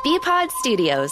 BPod Studios.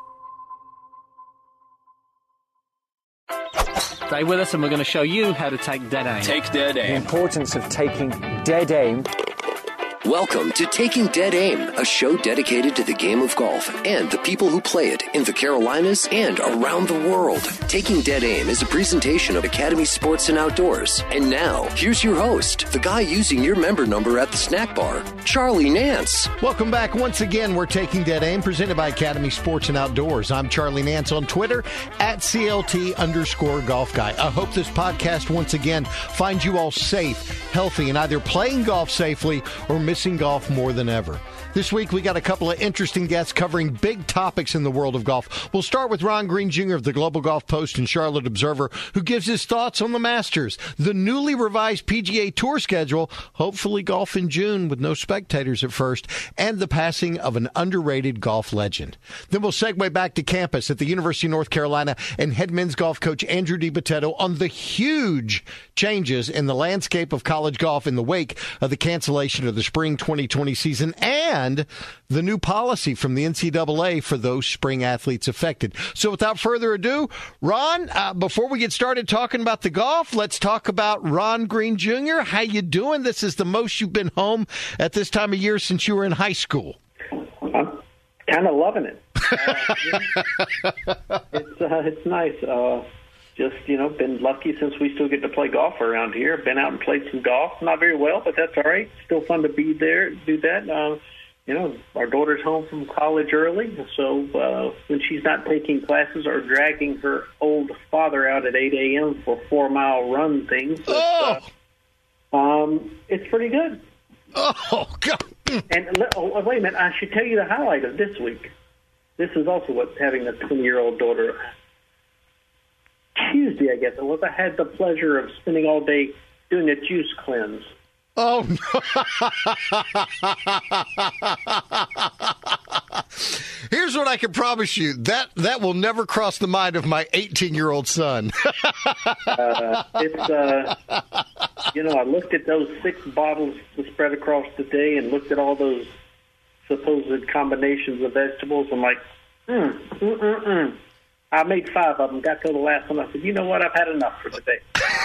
Stay with us and we're going to show you how to take dead aim. Take dead aim. The importance of taking dead aim. Welcome to Taking Dead Aim, a show dedicated to the game of golf and the people who play it in the Carolinas and around the world. Taking Dead Aim is a presentation of Academy Sports and Outdoors. And now, here's your host, the guy using your member number at the snack bar, Charlie Nance. Welcome back. Once again, we're Taking Dead Aim, presented by Academy Sports and Outdoors. I'm Charlie Nance on Twitter, at CLT_golf guy. I hope this podcast, once again, finds you all safe, healthy, and either playing golf safely or missing golf more than ever. This week, we got a couple of interesting guests covering big topics in the world of golf. We'll start with Ron Green Jr. of the Global Golf Post and Charlotte Observer, who gives his thoughts on the Masters, the newly revised PGA Tour schedule, hopefully golf in June with no spectators at first, and the passing of an underrated golf legend. Then we'll segue back to campus at the University of North Carolina and head men's golf coach Andrew DiBattista on the huge changes in the landscape of college golf in the wake of the cancellation of the spring 2020 season and the new policy from the NCAA for those spring athletes affected. So without further ado, Ron, before we get started talking about the golf, let's talk about Ron Green Jr. How you doing? This is the most you've been home at this time of year since you were in high school. I'm kind of loving it. It's nice. Been lucky since we still get to play golf around here. Been out and played some golf. Not very well, but that's all right. Still fun to be there, do that. Our daughter's home from college early, so when she's not taking classes or dragging her old father out at 8 a.m. for 4-mile run things, it's pretty good. Oh, God. And wait a minute, I should tell you the highlight of this week. This is also what's having a 20-year-old daughter. Tuesday, I guess it was, I had the pleasure of spending all day doing a juice cleanse. Oh, no. Here's what I can promise you. That will never cross the mind of my 18-year-old son. I looked at those 6 bottles spread across the day and looked at all those supposed combinations of vegetables. I'm like, I made 5 of them, got to the last one. I said, you know what? I've had enough for today.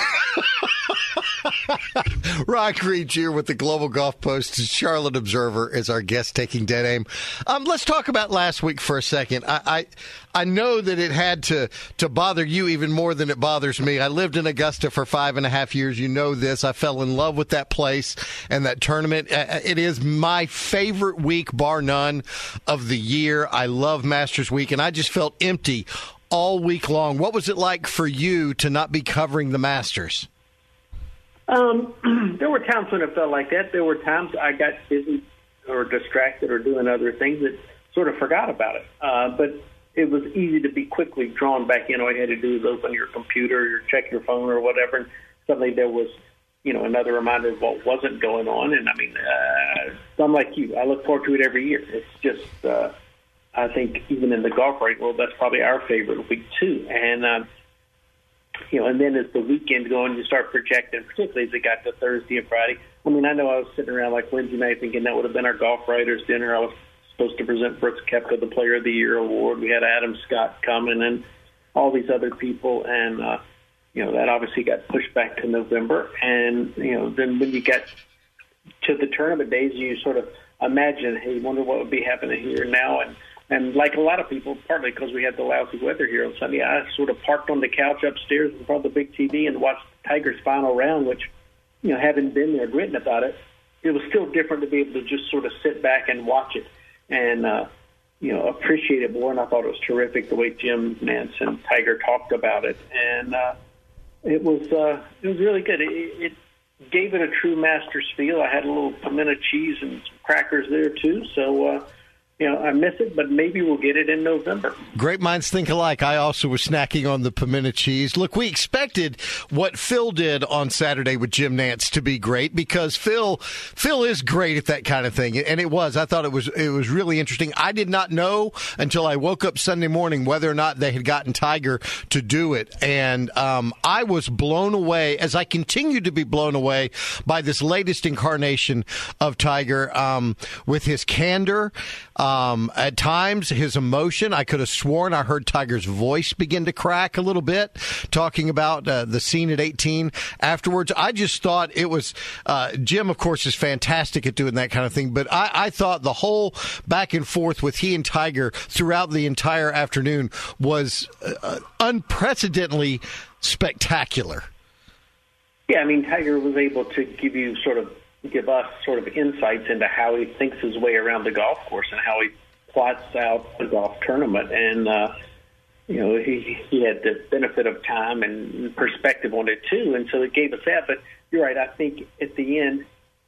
Ron Green Jr. with the Global Golf Post and Charlotte Observer is our guest taking dead aim. Let's talk about last week for a second. I know that it had to bother you even more than it bothers me. I lived in Augusta for 5.5 years. You know this. I fell in love with that place and that tournament. It is my favorite week, bar none, of the year. I love Masters Week, and I just felt empty all week long. What was it like for you to not be covering the Masters? There were times when it felt like that. There were times I got busy or distracted or doing other things that sort of forgot about it. But it was easy to be quickly drawn back in. All you had to do was open your computer or check your phone or whatever, and suddenly there was, another reminder of what wasn't going on. And, I'm like you. I look forward to it every year. It's just, I think even in the golf right world, that's probably our favorite week, too. And, and then as the weekend going, you start projecting, particularly as it got to Thursday and Friday. I know I was sitting around like Wednesday night thinking that would have been our golf writers' dinner. I was supposed to present Brooks Koepka the Player of the Year award. We had Adam Scott coming and all these other people. And, that obviously got pushed back to November. And, then when you get to the tournament days, you sort of imagine, hey, wonder what would be happening here now. And like a lot of people, partly because we had the lousy weather here on Sunday, I sort of parked on the couch upstairs in front of the big TV and watched Tiger's final round, which, having been there and written about it, it was still different to be able to just sort of sit back and watch it and, appreciate it more. And I thought it was terrific the way Jim Nance and Tiger talked about it. And it was really good. It gave it a true Masters feel. I had a little pimento cheese and some crackers there, too. So, I miss it, but maybe we'll get it in November. Great minds think alike. I also was snacking on the pimento cheese. Look, we expected what Phil did on Saturday with Jim Nance to be great because Phil is great at that kind of thing, and it was. I thought it was really interesting. I did not know until I woke up Sunday morning whether or not they had gotten Tiger to do it, and I was blown away, as I continue to be blown away by this latest incarnation of Tiger with his candor. At times, his emotion, I could have sworn I heard Tiger's voice begin to crack a little bit, talking about the scene at 18 afterwards. I just thought it was, Jim, of course, is fantastic at doing that kind of thing, but I thought the whole back and forth with he and Tiger throughout the entire afternoon was unprecedentedly spectacular. Yeah, I mean, Tiger was able to give us sort of insights into how he thinks his way around the golf course and how he plots out a golf tournament. And, he had the benefit of time and perspective on it, too. And so it gave us that. But you're right. I think at the end,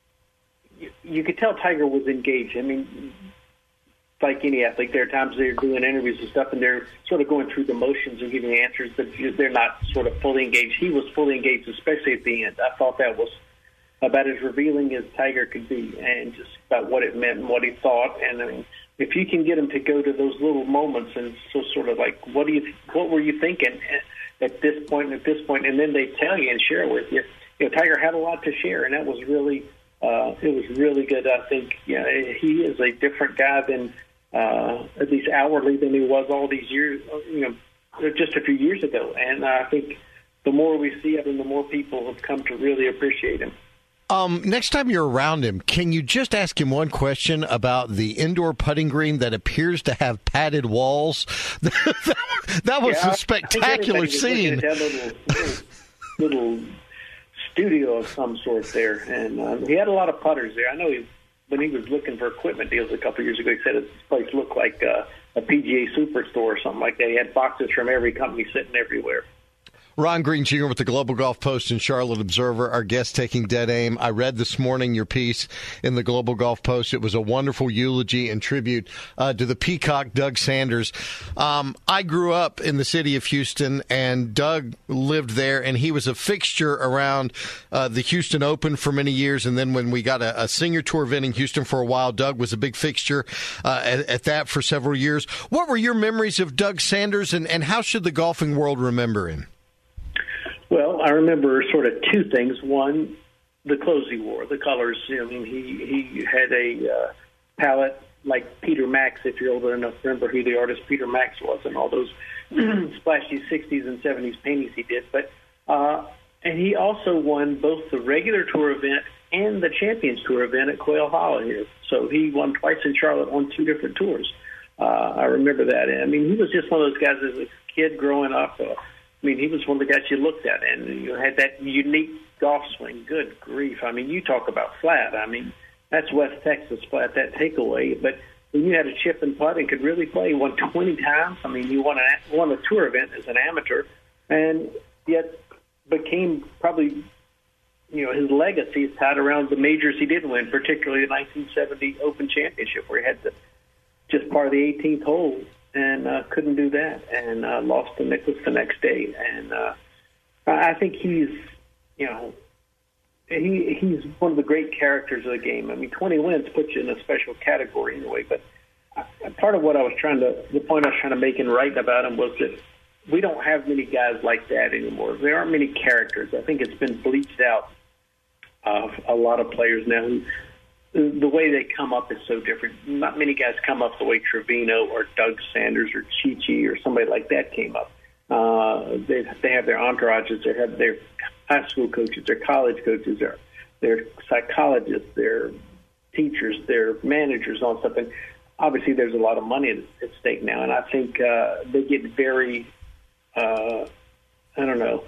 you could tell Tiger was engaged. I mean, like any athlete, there are times they're doing interviews and stuff, and they're sort of going through the motions and giving answers, but they're not sort of fully engaged. He was fully engaged, especially at the end. I thought that was about as revealing as Tiger could be, and just about what it meant and what he thought. And I mean, if you can get him to go to those little moments and so sort of like, what were you thinking at this point, and then they tell you and share with you. You know, Tiger had a lot to share, and that was really it was really good. I think he is a different guy than at least outwardly than he was all these years, just a few years ago. And I think the more we see of him, the more people have come to really appreciate him. Next time you're around him, can you just ask him one question about the indoor putting green that appears to have padded walls? That was a spectacular scene. Little studio of some sort there, and he had a lot of putters there. I know when he was looking for equipment deals a couple years ago, he said his place looked like a PGA Superstore or something like that. He had boxes from every company sitting everywhere. Ron Green Jr. with the Global Golf Post and Charlotte Observer, our guest taking dead aim. I read this morning your piece in the Global Golf Post. It was a wonderful eulogy and tribute to the Peacock, Doug Sanders. I grew up in the city of Houston, and Doug lived there, and he was a fixture around the Houston Open for many years. And then when we got a senior tour event in Houston for a while, Doug was a big fixture at that for several years. What were your memories of Doug Sanders, and how should the golfing world remember him? Well, I remember sort of two things. One, the clothes he wore, the colors. I mean, he had a palette like Peter Max, if you're old enough to remember who the artist Peter Max was, and all those splashy 60s and 70s paintings he did. But and he also won both the regular tour event and the Champions Tour event at Quail Hollow here. So he won twice in Charlotte on two different tours. I remember that. And I mean, he was just one of those guys as a kid growing up. I mean, he was one of the guys you looked at, and you had that unique golf swing. Good grief. I mean, you talk about flat. I mean, that's West Texas flat, that takeaway. But when you had a chip and putt and could really play, he won 20 times. I mean, you won a tour event as an amateur, and yet became probably, his legacy is tied around the majors he did win, particularly the 1970 Open Championship, where he had just part of the 18th hole. And couldn't do that, and lost to Nicklaus the next day. And I think he's one of the great characters of the game. I mean, 20 wins puts you in a special category anyway. But part of what the point I was trying to make in writing about him was that we don't have many guys like that anymore. There aren't many characters. I think it's been bleached out of a lot of players now who. The way they come up is so different. Not many guys come up the way Trevino or Doug Sanders or Chi-Chi or somebody like that came up. They have their entourages. They have their high school coaches, their college coaches, their psychologists, their teachers, their managers on something. Obviously, there's a lot of money at stake now, and I think they get very, inside.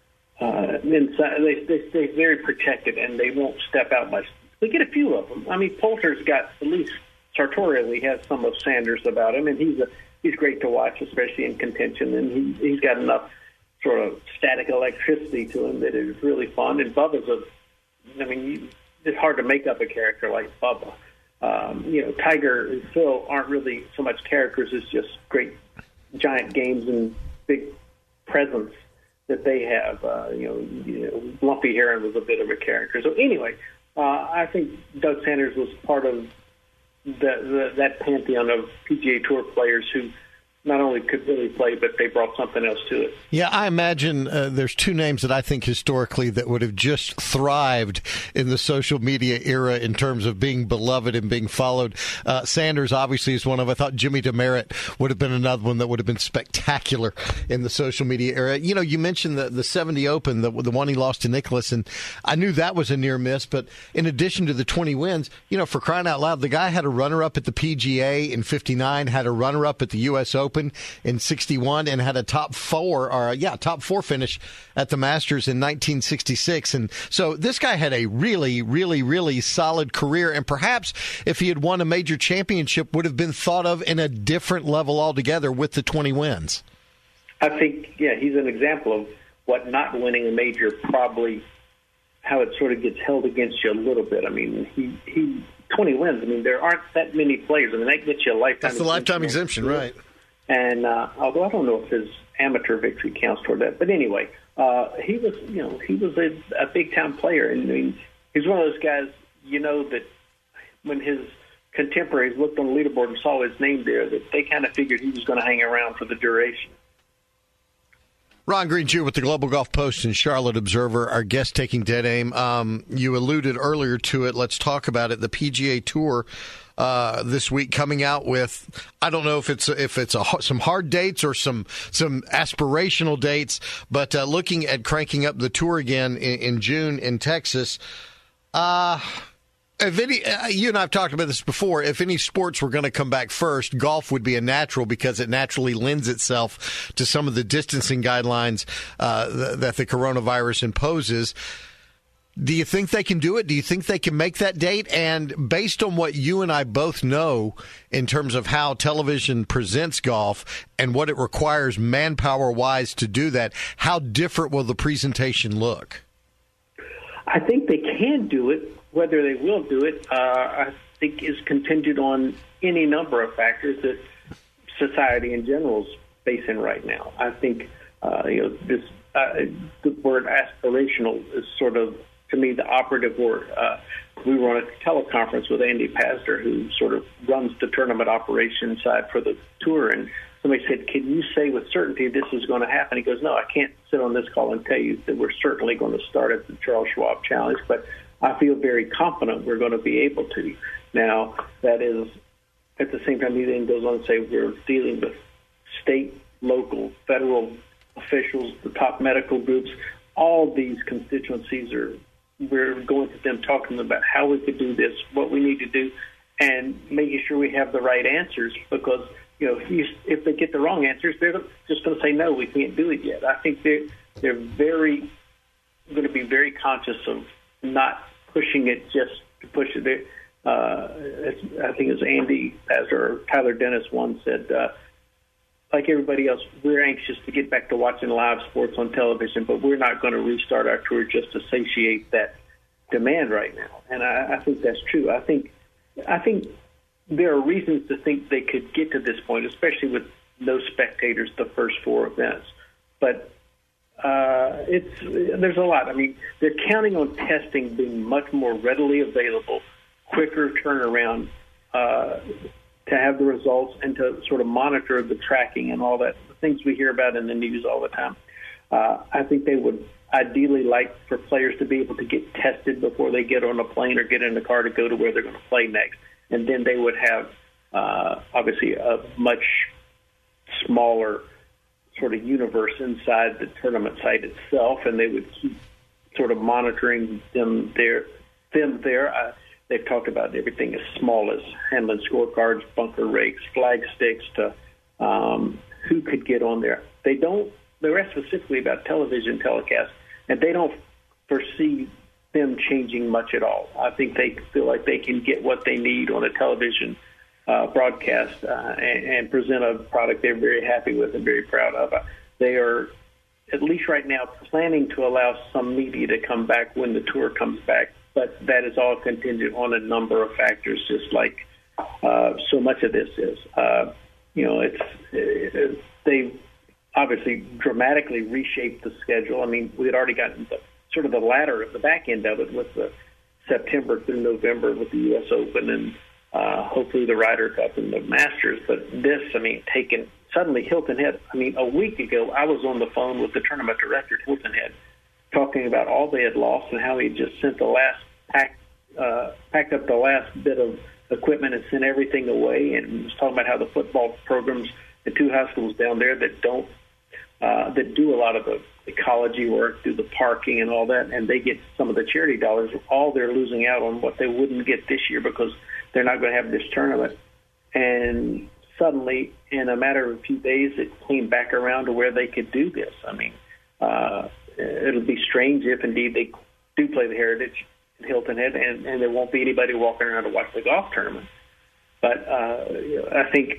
They stay very protected, and they won't step out much. We get a few of them. I mean, Poulter's got, at least sartorially, has some of Sanders about him, and he's great to watch, especially in contention, and he's got enough sort of static electricity to him that is really fun. And Bubba's it's hard to make up a character like Bubba. Tiger and Phil aren't really so much characters as just great giant games and big presence that they have. Lumpy Heron was a bit of a character. So anyway, I think Doug Sanders was part of that pantheon of PGA Tour players who not only could really play, but they brought something else to it. Yeah, I imagine there's two names that I think historically that would have just thrived in the social media era in terms of being beloved and being followed. Sanders obviously is one of them. I thought Jimmy DeMerit would have been another one that would have been spectacular in the social media era. You know, you mentioned the 70 Open, the one he lost to Nicklaus, and I knew that was a near miss, but in addition to the 20 wins, you know, for crying out loud, the guy had a runner-up at the PGA in 59, had a runner-up at the U.S. Open in 61, and had a top four finish at the Masters in 1966. And so this guy had a really, really, really solid career, and perhaps if he had won a major championship would have been thought of in a different level altogether with the 20 wins. I think, he's an example of what not winning a major probably, how it sort of gets held against you a little bit. I mean, he 20 wins. I mean, there aren't that many players. I mean, that gets you a lifetime exemption. That's the lifetime exemption, right. And although I don't know if his amateur victory counts toward that, but anyway, he was a big time player, and I mean, he's one of those guys. You know that when his contemporaries looked on the leaderboard and saw his name there, that they kind of figured he was going to hang around for the duration. Ron Green Jr. with the Global Golf Post and Charlotte Observer, our guest taking dead aim. You alluded earlier to it. Let's talk about it. The PGA Tour this week coming out with, I don't know if it's some hard dates or some aspirational dates, but looking at cranking up the tour again in June in Texas. If any, you and I have talked about this before. If any sports were going to come back first, golf would be a natural because it naturally lends itself to some of the distancing guidelines that the coronavirus imposes. Do you think they can do it? Do you think they can make that date? And based on what you and I both know in terms of how television presents golf and what it requires manpower-wise to do that, how different will the presentation look? I think they can do it. Whether they will do it, I think, is contingent on any number of factors that society in general is facing right now. I think the word aspirational is sort of, to me, the operative word. We were on a teleconference with Andy Pazder, who sort of runs the tournament operations side for the tour, and somebody said, "Can you say with certainty this is going to happen?" He goes, "No, I can't sit on this call and tell you that we're certainly going to start at the Charles Schwab Challenge, but I feel very confident we're going to be able to." Now, that is, at the same time, he then goes on to say we're dealing with state, local, federal officials, the top medical groups. All these constituencies we're going to them, talking about how we could do this, what we need to do, and making sure we have the right answers, because if they get the wrong answers, they're just going to say, no, we can't do it yet. I think they're going to be very conscious of not pushing it just to push it. I think it was Andy Pazder or Tyler Dennis once said, like everybody else, we're anxious to get back to watching live sports on television, but we're not going to restart our tour just to satiate that demand right now. And I think that's true. I think there are reasons to think they could get to this point, especially with no spectators the first four events. But there's a lot. I mean, they're counting on testing being much more readily available, quicker turnaround to have the results and to sort of monitor the tracking and all that, the things we hear about in the news all the time. I think they would ideally like for players to be able to get tested before they get on a plane or get in a car to go to where they're going to play next. And then they would have, obviously, a much smaller sort of universe inside the tournament site itself, and they would keep sort of monitoring them there. They've talked about everything as small as handling scorecards, bunker rakes, flag sticks, to who could get on there. They're asked specifically about television telecasts, and they don't foresee them changing much at all. I think they feel like they can get what they need on a television broadcast and present a product they're very happy with and very proud of. They are, at least right now, planning to allow some media to come back when the tour comes back, but that is all contingent on a number of factors, just like so much of this is. They've obviously dramatically reshaped the schedule. I mean, we had already gotten sort of the back end of it with the September through November with the U.S. Open and hopefully the Ryder Cup and the Masters. But this, I mean, taking suddenly Hilton Head, a week ago, I was on the phone with the tournament director at Hilton Head talking about all they had lost and how he just sent the last packed up the last bit of equipment and sent everything away, and was talking about how the football programs, the 2 high schools down there that don't, that do a lot of the ecology work, do the parking and all that, and they get some of the charity dollars. All they're losing out on what they wouldn't get this year because they're not going to have this tournament. And suddenly, in a matter of a few days, it came back around to where they could do this. It'll be strange if indeed they do play the Heritage at Hilton Head, and there won't be anybody walking around to watch the golf tournament. But I think,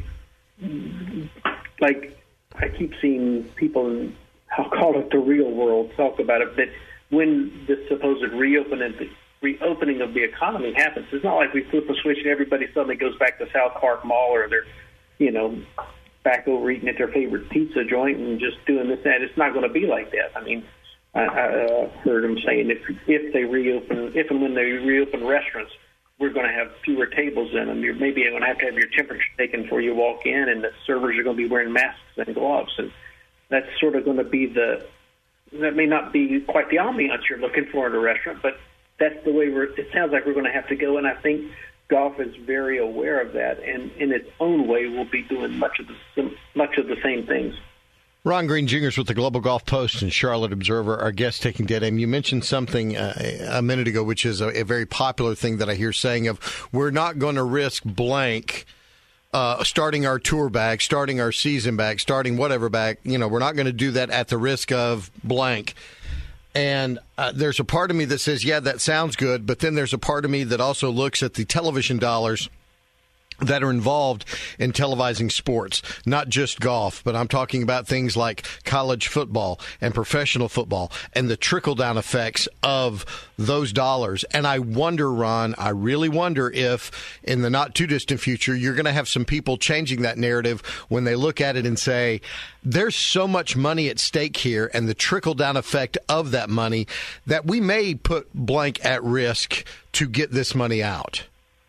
like, I keep seeing people in, I'll call it the real world, talk about it, that when this supposed reopening of the economy happens, it's not like we flip a switch and everybody suddenly goes back to South Park Mall, or they're, back over eating at their favorite pizza joint and just doing this and that. It's not going to be like that. I heard them saying if and when they reopen restaurants, we're going to have fewer tables in them. You're maybe going to have your temperature taken before you walk in, and the servers are going to be wearing masks and gloves. And that's sort of going to be that may not be quite the ambiance you're looking for in a restaurant, but that's the way it sounds like we're going to have to go. And I think golf is very aware of that, and in its own way will be doing much of the same things. Ron Green Jr. is with the Global Golf Post and Charlotte Observer, our guest taking Dead Aim. You mentioned something a minute ago, which is a very popular thing that I hear saying of, we're not going to risk blank starting our tour back, starting our season back, starting whatever back. We're not going to do that at the risk of blank. And there's a part of me that says, yeah, that sounds good. But then there's a part of me that also looks at the television dollars that are involved in televising sports, not just golf, but I'm talking about things like college football and professional football and the trickle-down effects of those dollars. And I wonder, Ron, I really wonder if in the not-too-distant future you're going to have some people changing that narrative when they look at it and say, there's so much money at stake here and the trickle-down effect of that money that we may put blank at risk to get this money out.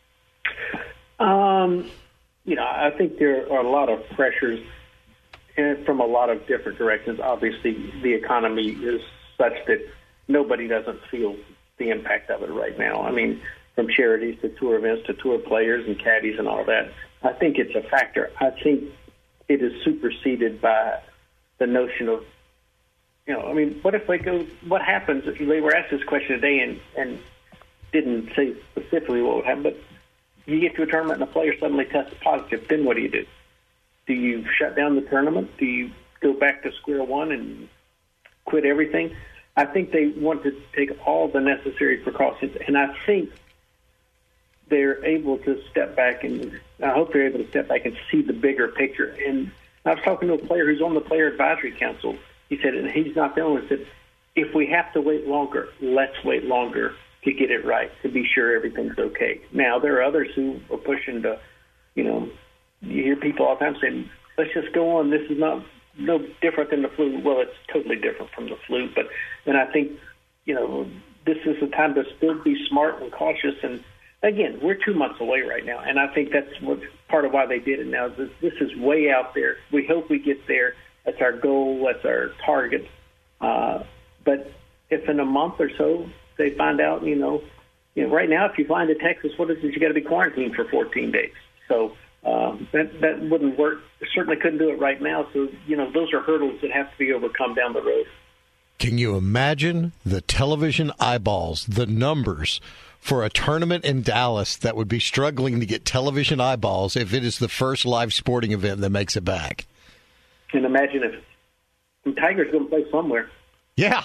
I think there are a lot of pressures from a lot of different directions. Obviously, the economy is such that nobody doesn't feel the impact of it right now. From charities to tour events to tour players and caddies and all that. I think it's a factor. I think it is superseded by the notion of, what happens? They were asked this question today and didn't say specifically what would happen, but you get to a tournament and a player suddenly tests positive, then what do you do? Do you shut down the tournament? Do you go back to square one and quit everything? I think they want to take all the necessary precautions, and I think they're able to step back, and I hope they're able to step back and see the bigger picture. And I was talking to a player who's on the Player Advisory Council. He said, and he's not the only one, he said, if we have to wait longer, let's wait longer to get it right, to be sure everything's okay. Now, there are others who are pushing to, you hear people all the time saying, let's just go on. This is no different than the flu. Well, it's totally different from the flu. And I think, this is the time to still be smart and cautious. And, again, we're 2 months away right now. And I think that's part of why they did it now. This is way out there. We hope we get there. That's our goal. That's our target. But if in a month or so, they find out, right now, if you fly into Texas, what is it? You got to be quarantined for 14 days. So that wouldn't work. Certainly couldn't do it right now. So, those are hurdles that have to be overcome down the road. Can you imagine the television eyeballs, the numbers for a tournament in Dallas that would be struggling to get television eyeballs if it is the first live sporting event that makes it back? And imagine if the Tigers going to play somewhere. Yeah.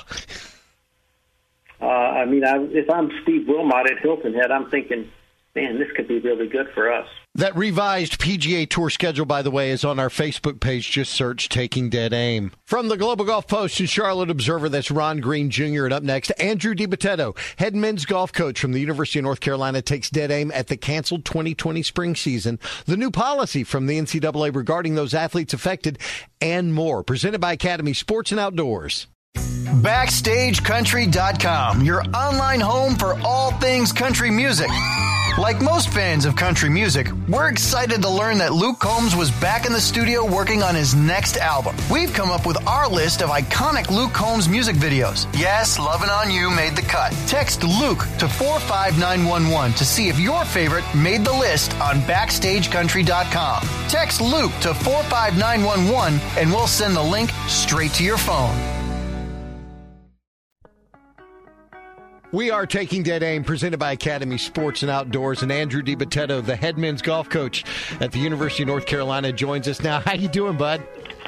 If I'm Steve Wilmot at Hilton Head, I'm thinking, man, this could be really good for us. That revised PGA Tour schedule, by the way, is on our Facebook page. Just search Taking Dead Aim. From the Global Golf Post and Charlotte Observer, that's Ron Green Jr. And up next, Andrew DiBattista, head men's golf coach from the University of North Carolina, takes dead aim at the canceled 2020 spring season, the new policy from the NCAA regarding those athletes affected, and more. Presented by Academy Sports and Outdoors. BackstageCountry.com, your online home for all things country music. Like most fans of country music, we're excited to learn that Luke Combs was back in the studio working on his next album. We've come up with our list of iconic Luke Combs music videos. Yes, Lovin' On You made the cut. Text Luke to 45911 to see if your favorite made the list on BackstageCountry.com. Text Luke to 45911 and we'll send the link straight to your phone. We are Taking Dead Aim, presented by Academy Sports and Outdoors, and Andrew DiBattista, the head men's golf coach at the University of North Carolina, joins us now. How you doing, bud?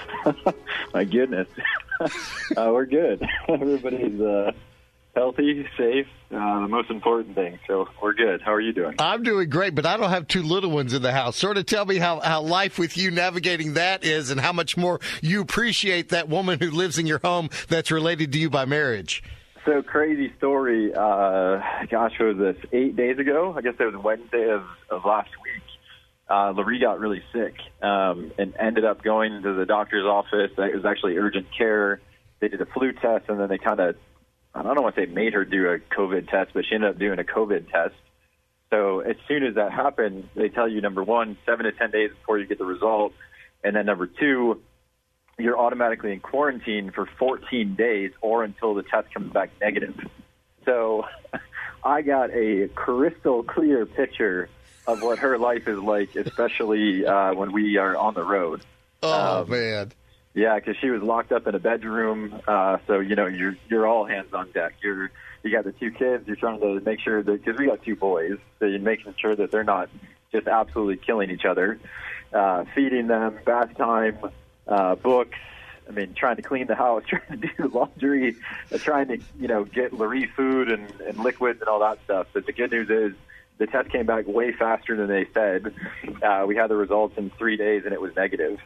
My goodness. We're good. Everybody's healthy, safe, the most important thing. So we're good. How are you doing? I'm doing great, but I don't have two little ones in the house. Sort of tell me how life with you navigating that is and how much more you appreciate that woman who lives in your home that's related to you by marriage. So crazy story. What was this? 8 days ago? I guess it was Wednesday of last week. Laree got really sick and ended up going to the doctor's office. It was actually urgent care. They did a flu test, and then they kind of, I don't want to say made her do a COVID test, but she ended up doing a COVID test. So as soon as that happened, they tell you, number one, 7 to 10 days before you get the result. And then number two, you're automatically in quarantine for 14 days or until the test comes back negative. So I got a crystal clear picture of what her life is like, especially when we are on the road. Oh, man. Yeah, because she was locked up in a bedroom. So, you know, you're all hands on deck. You got the two kids. You're trying to make sure that, because we got two boys, so you're making sure that they're not just absolutely killing each other. Feeding them, bath time, books, I mean, trying to clean the house, trying to do laundry, trying to, get Laree food and liquids and all that stuff. But the good news is the test came back way faster than they said. We had the results in 3 days, and it was negative.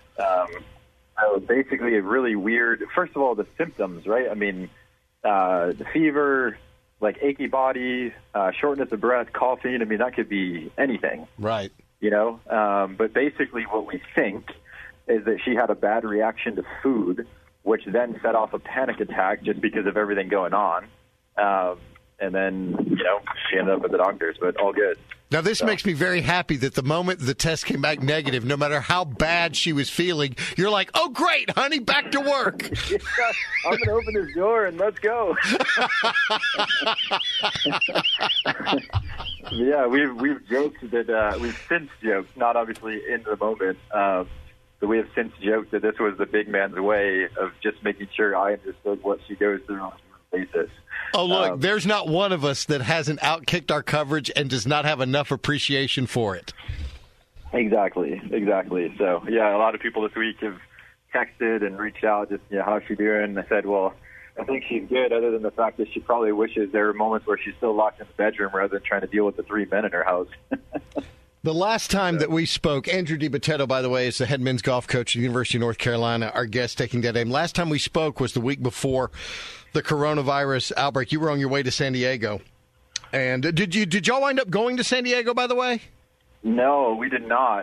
So basically a really weird, first of all, the symptoms, right? I mean, the fever, like achy body, shortness of breath, coughing. I mean, that could be anything. Right. But basically what we think is that she had a bad reaction to food, which then set off a panic attack just because of everything going on. And then, she ended up at the doctor's, but all good. Now, this makes me very happy that the moment the test came back negative, no matter how bad she was feeling, you're like, oh, great, honey, back to work. Yeah, I'm going to open this door and let's go. Yeah, we've joked that we've since joked, not obviously in the moment, but we have since joked that this was the big man's way of just making sure I understood what she goes through on a basis. Oh, look, there's not one of us that hasn't outkicked our coverage and does not have enough appreciation for it. Exactly. So, yeah, a lot of people this week have texted and reached out, just, how's she doing? And I said, well, I think she's good, other than the fact that she probably wishes there were moments where she's still locked in the bedroom rather than trying to deal with the 3 men in her house. The last time that we spoke, Andrew DiBattista, by the way, is the head men's golf coach at the University of North Carolina, our guest Taking Dead Aim. Last time we spoke was the week before the coronavirus outbreak. You were on your way to San Diego. And did y'all wind up going to San Diego, by the way? No, we did not.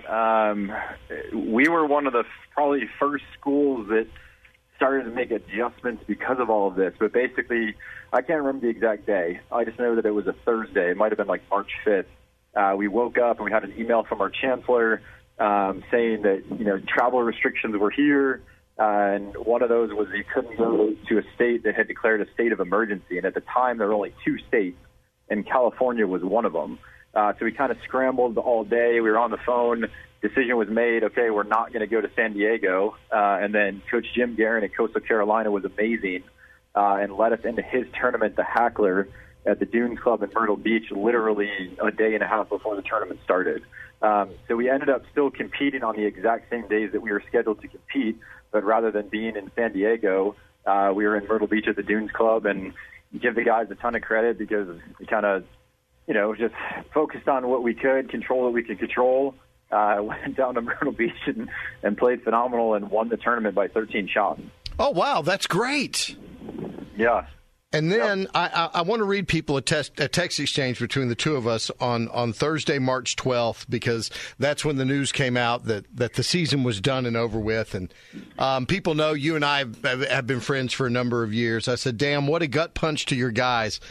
We were one of the probably first schools that started to make adjustments because of all of this. But basically, I can't remember the exact day. I just know that it was a Thursday. It might have been like March 5th. We woke up and we had an email from our chancellor saying that, travel restrictions were here. And one of those was you couldn't go to a state that had declared a state of emergency. And at the time, there were only 2 states, and California was one of them. So we kind of scrambled all day. We were on the phone. Decision was made, okay, we're not going to go to San Diego. And then Coach Jim Guerin at Coastal Carolina was amazing and led us into his tournament, the Hackler, at the Dunes Club in Myrtle Beach, literally a day and a half before the tournament started. So we ended up still competing on the exact same days that we were scheduled to compete, but rather than being in San Diego, we were in Myrtle Beach at the Dunes Club, and give the guys a ton of credit because we kind of, just focused on what we could, control what we could control. Went down to Myrtle Beach and played phenomenal and won the tournament by 13 shots. Oh, wow, that's great. Yeah. And then I want to read people a text exchange between the two of us on Thursday, March 12th, because that's when the news came out that the season was done and over with. And people know you and I have been friends for a number of years. I said, damn, what a gut punch to your guys.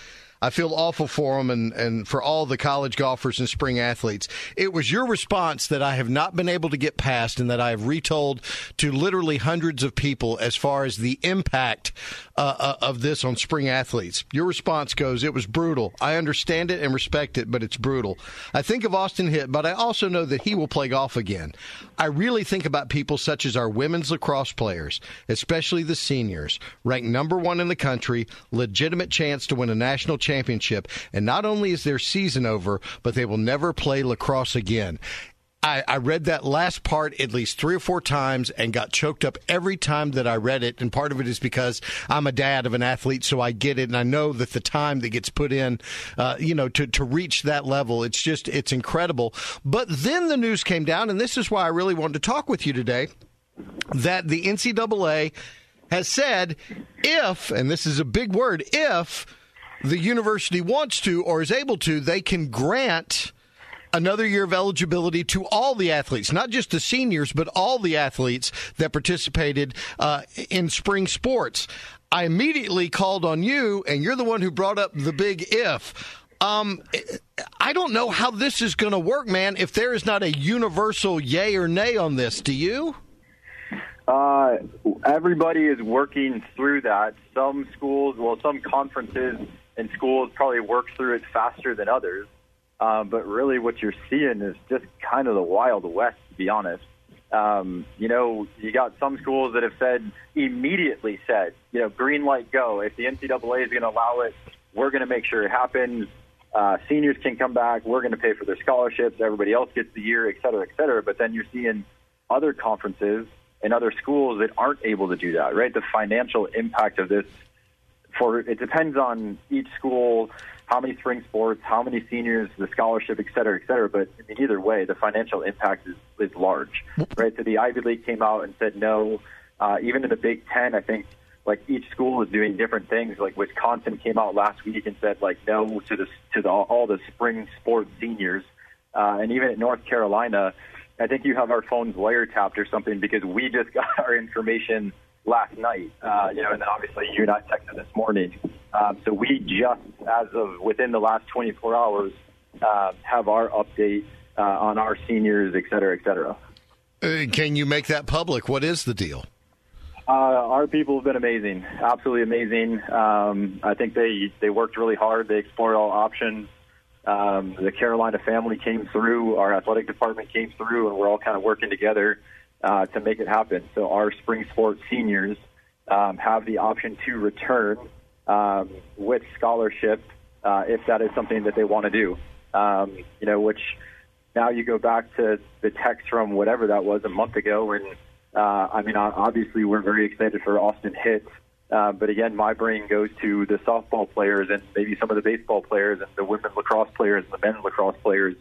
I feel awful for them and for all the college golfers and spring athletes. It was your response that I have not been able to get past and that I have retold to literally hundreds of people as far as the impact of this on spring athletes. Your response goes, it was brutal. I understand it and respect it, but it's brutal. I think of Austin Hitt, but I also know that he will play golf again. I really think about people such as our women's lacrosse players, especially the seniors, ranked number 1 in the country, legitimate chance to win a national championship, and not only is their season over, but they will never play lacrosse again. I read that last part at least 3 or 4 times and got choked up every time that I read it. And part of it is because I'm a dad of an athlete, so I get it. And I know that the time that gets put in, to reach that level, it's incredible. But then the news came down, and this is why I really wanted to talk with you today, that the NCAA has said if, and this is a big word, if the university wants to or is able to, they can grant another year of eligibility to all the athletes, not just the seniors, but all the athletes that participated in spring sports. I immediately called on you, and you're the one who brought up the big if. I don't know how this is going to work, man, if there is not a universal yay or nay on this. Do you? Everybody is working through that. Some conferences and schools probably work through it faster than others. But really what you're seeing is just kind of the Wild West, to be honest. You got some schools that have immediately said, green light, go. If the NCAA is going to allow it, we're going to make sure it happens. Seniors can come back. We're going to pay for their scholarships. Everybody else gets the year, et cetera, et cetera. But then you're seeing other conferences and other schools that aren't able to do that, right? The financial impact of this, it depends on each school, how many spring sports, how many seniors, the scholarship, et cetera, et cetera. But either way, the financial impact is large, right? So the Ivy League came out and said no. Even in the Big Ten, I think each school is doing different things. Like Wisconsin came out last week and said no to all the spring sports seniors. And even at North Carolina, I think you have our phones wiretapped or something because we just got our information last night, and then obviously you and I texted this morning. So we just, as of within the last 24 hours, have our update on our seniors, et cetera, et cetera. Can you make that public? What is the deal? Our people have been amazing, absolutely amazing. I think they worked really hard. They explored all options. The Carolina family came through. Our athletic department came through, and we're all kind of working together to make it happen. So our spring sports seniors have the option to return with scholarship if that is something that they want to do. Which now you go back to the text from whatever that was a month ago, and obviously we're very excited for Austin Hitt. But again, my brain goes to the softball players and maybe some of the baseball players and the women's lacrosse players and the men's lacrosse players.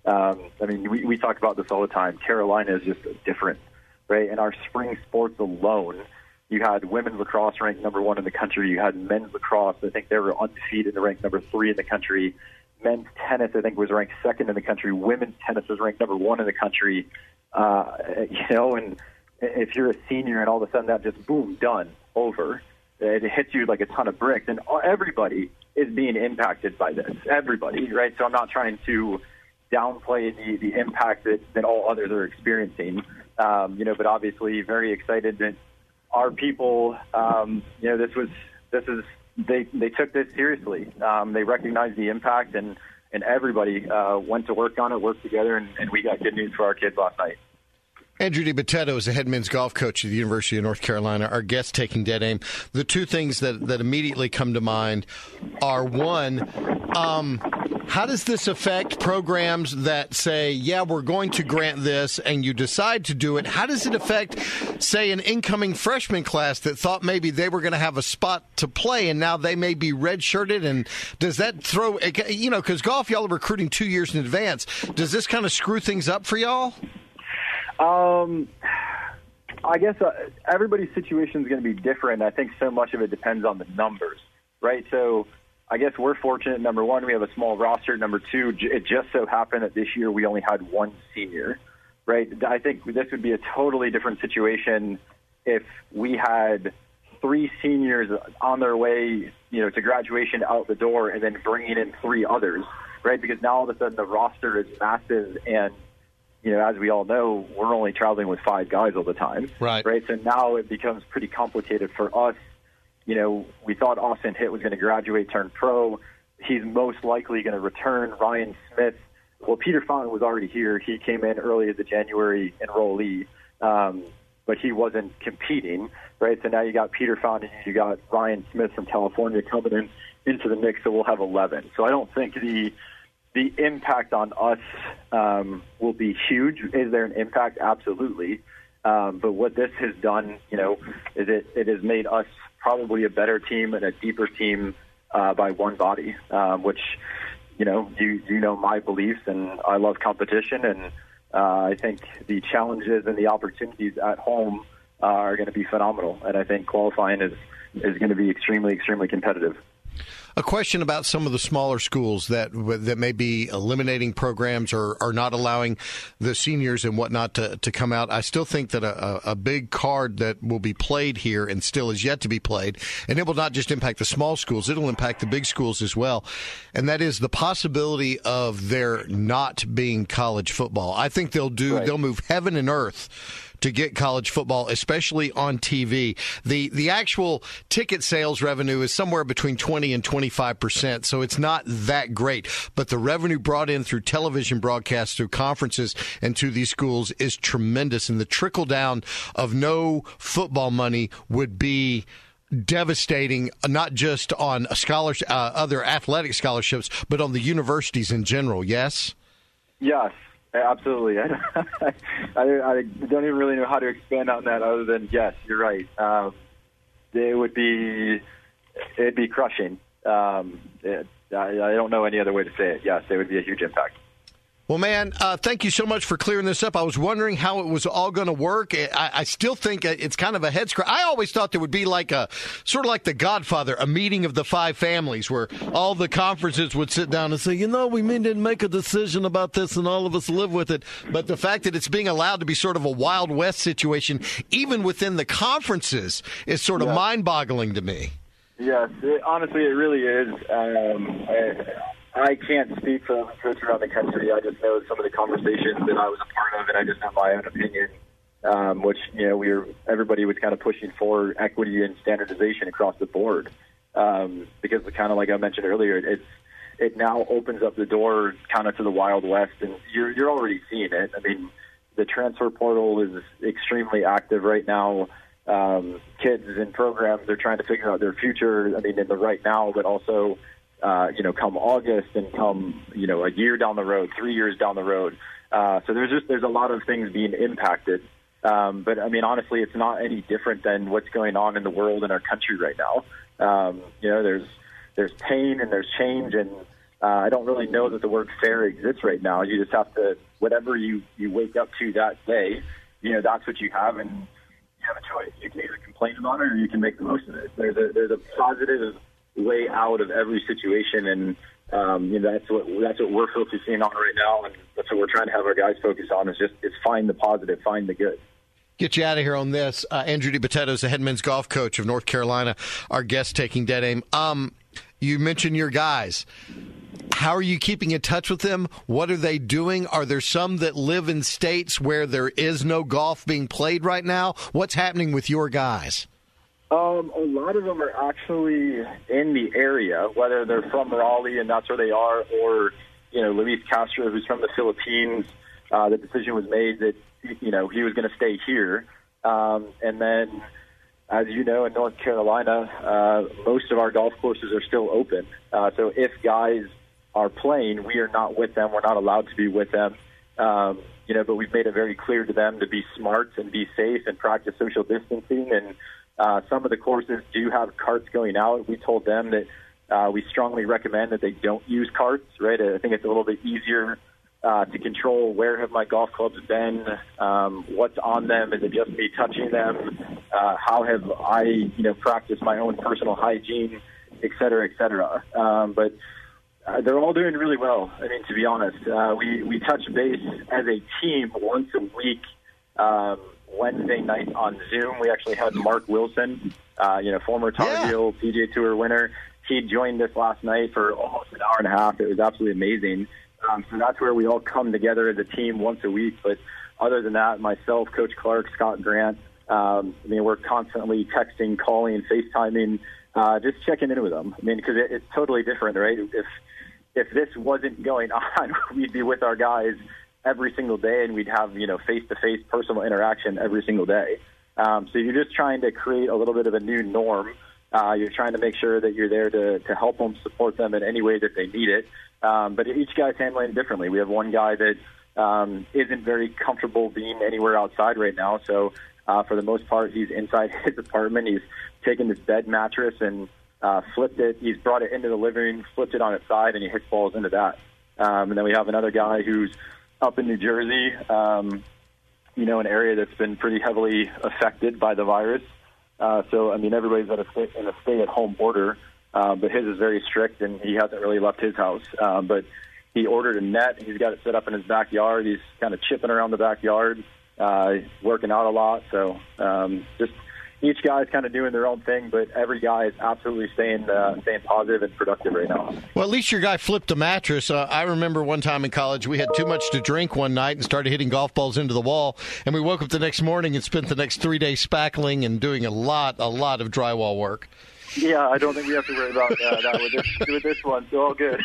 We talk about this all the time. Carolina is just different, right? In our spring sports alone, you had women's lacrosse ranked number 1 in the country. You had men's lacrosse. I think they were undefeated and ranked number 3 in the country. Men's tennis, I think, was ranked 2nd in the country. Women's tennis was ranked number 1 in the country. And if you're a senior and all of a sudden that just, boom, done, over, it hits you like a ton of bricks. And everybody is being impacted by this. Everybody, right? So I'm not trying to downplay the impact that all others are experiencing. But obviously very excited that our people, they took this seriously. They recognized the impact, and everybody went to work on it, worked together, and we got good news for our kids last night. Andrew DiBattista is the head men's golf coach at the University of North Carolina. Our guest taking dead aim. The two things that immediately come to mind are, one, how does this affect programs that say, yeah, we're going to grant this, and you decide to do it? How does it affect, say, an incoming freshman class that thought maybe they were going to have a spot to play, and now they may be redshirted? And does that throw, because golf, y'all are recruiting 2 years in advance. Does this kind of screw things up for y'all? I guess everybody's situation is going to be different. I think so much of it depends on the numbers, right? So I guess we're fortunate. Number one, we have a small roster. Number two, it just so happened that this year we only had 1 senior, right? I think this would be a totally different situation if we had 3 seniors on their way, to graduation out the door and then bringing in 3 others, right? Because now all of a sudden the roster is massive, and as we all know, we're only traveling with 5 guys all the time, right? So now it becomes pretty complicated for us. We thought Austin Hitt was going to graduate, turn pro. He's most likely going to return. Ryan Smith. Well, Peter Fountain was already here. He came in early as a January enrollee, but he wasn't competing, right? So now you got Peter Fountain, you got Ryan Smith from California coming into the mix, so we'll have 11. So I don't think the impact on us will be huge. Is there an impact? Absolutely. But what this has done, is it has made us probably a better team and a deeper team by one body, which, you know my beliefs, and I love competition, and I think the challenges and the opportunities at home are going to be phenomenal, and I think qualifying is going to be extremely, extremely competitive. A question about some of the smaller schools that may be eliminating programs or are not allowing the seniors and whatnot to come out. I still think that a big card that will be played here and still is yet to be played, and it will not just impact the small schools, it'll impact the big schools as well, and that is the possibility of there not being college football. I think they'll move heaven and earth to get college football, especially on TV. The actual ticket sales revenue is somewhere between 20 and 25%, so it's not that great. But the revenue brought in through television broadcasts, through conferences, and to these schools is tremendous. And the trickle down of no football money would be devastating, not just on other athletic scholarships, but on the universities in general. Yes? Yes. Absolutely. I don't even really know how to expand on that other than, yes, you're right. It'd be crushing. I don't know any other way to say it. Yes, it would be a huge impact. Well, man, thank you so much for clearing this up. I was wondering how it was all going to work. I still think it's kind of a head scratch. I always thought there would be sort of like The Godfather, a meeting of the 5 families where all the conferences would sit down and say, we didn't make a decision about this and all of us live with it. But the fact that it's being allowed to be sort of a Wild West situation, even within the conferences, is sort of mind-boggling to me. Yes, honestly, it really is. I can't speak for coaches around the country. I just know some of the conversations that I was a part of, and I just have my own opinion, which, everybody was kind of pushing for equity and standardization across the board. Because kind of like I mentioned earlier, it now opens up the door kind of to the Wild West, and you're already seeing it. I mean, the transfer portal is extremely active right now. Kids in programs, they're trying to figure out their future, in the right now, but also come August and come, a year down the road, 3 years down the road. So there's a lot of things being impacted. But honestly, it's not any different than what's going on in the world and our country right now. There's pain and there's change, and I don't really know that the word fair exists right now. You just have to, whatever you wake up to that day, that's what you have, and you have a choice. You can either complain about it or you can make the most of it. There's a positive way out of every situation, and that's what we're focusing on right now, and that's what we're trying to have our guys focus on is find the positive, find the good. Get you out of here on this. Andrew DiBattista is the head men's golf coach of North Carolina, our guest taking Dead Aim. You mentioned your guys. How are you keeping in touch with them? What are they doing? Are there some that live in states where there is no golf being played right now? What's happening with your guys? A lot of them are actually in the area, whether they're from Raleigh and that's where they are, or, Luis Castro, who's from the Philippines. The decision was made that, he was going to stay here. And then, as you know, in North Carolina, most of our golf courses are still open. So if guys are playing, we are not with them. We're not allowed to be with them. But we've made it very clear to them to be smart and be safe and practice social distancing. And some of the courses do have carts going out. We told them that we strongly recommend that they don't use carts, right? I think it's a little bit easier to control where have my golf clubs been, what's on them, is it just me touching them, how have I, practiced my own personal hygiene, et cetera, et cetera. But they're all doing really well. To be honest, we touch base as a team once a week, Wednesday night on Zoom. We actually had Mark Wilson, former Tar Heel PGA Tour winner. he joined us last night for almost an hour and a half. It was absolutely amazing. So that's where we all come together as a team once a week. But other than that, myself, Coach Clark, Scott Grant, we're constantly texting, calling, FaceTiming, just checking in with them. Because it's totally different, right? If this wasn't going on, we'd be with our guys every single day, and we'd have, face-to-face personal interaction every single day. So you're just trying to create a little bit of a new norm. You're trying to make sure that you're there to help them, support them in any way that they need it. But each guy's handling it differently. We have one guy that isn't very comfortable being anywhere outside right now. So for the most part, he's inside his apartment. He's taken this bed mattress and flipped it. He's brought it into the living room, flipped it on its side, and he hits balls into that. And then we have another guy who's up in New Jersey, an area that's been pretty heavily affected by the virus. So everybody's in a stay-at-home order, but his is very strict, and he hasn't really left his house. But he ordered a net. He's got it set up in his backyard. He's kind of chipping around the backyard, working out a lot. So just each guy's kind of doing their own thing, but every guy is absolutely staying positive and productive right now. Well, at least your guy flipped a mattress. I remember one time in college we had too much to drink one night and started hitting golf balls into the wall, and we woke up the next morning and spent the next 3 days spackling and doing a lot of drywall work. Yeah, I don't think we have to worry about that with this one. So all good.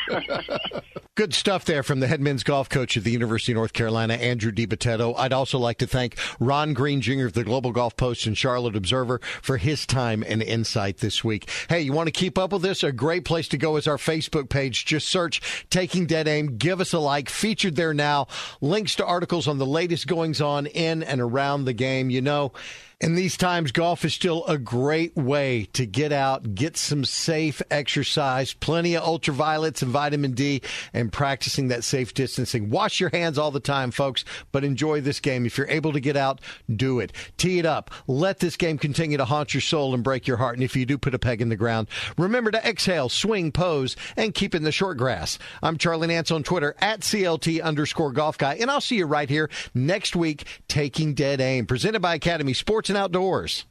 Good stuff there from the head men's golf coach at the University of North Carolina, Andrew DiBattista. I'd also like to thank Ron Green Jr. of the Global Golf Post and Charlotte Observer for his time and insight this week. Hey, you want to keep up with this? A great place to go is our Facebook page. Just search Taking Dead Aim. Give us a like. Featured there now. Links to articles on the latest goings on in and around the game. In these times, golf is still a great way to get out, get some safe exercise, plenty of ultraviolets and vitamin D, and practicing that safe distancing. Wash your hands all the time, folks, but enjoy this game. If you're able to get out, do it. Tee it up. Let this game continue to haunt your soul and break your heart. And if you do put a peg in the ground, remember to exhale, swing, pose, and keep in the short grass. I'm Charlie Nance on Twitter at CLT_golf guy, and I'll see you right here next week, Taking Dead Aim, presented by Academy Sports and Outdoors.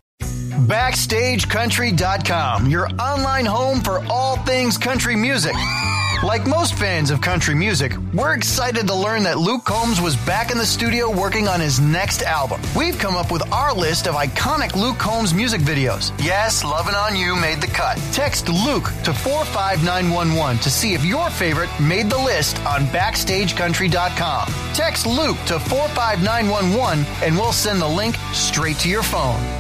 BackstageCountry.com, your online home for all things country music. Like most fans of country music, we're excited to learn that Luke Combs was back in the studio working on his next album. We've come up with our list of iconic Luke Combs music videos. Yes, Lovin' On You made the cut. Text Luke to 45911 to see if your favorite made the list on BackstageCountry.com. Text Luke to 45911 and we'll send the link straight to your phone.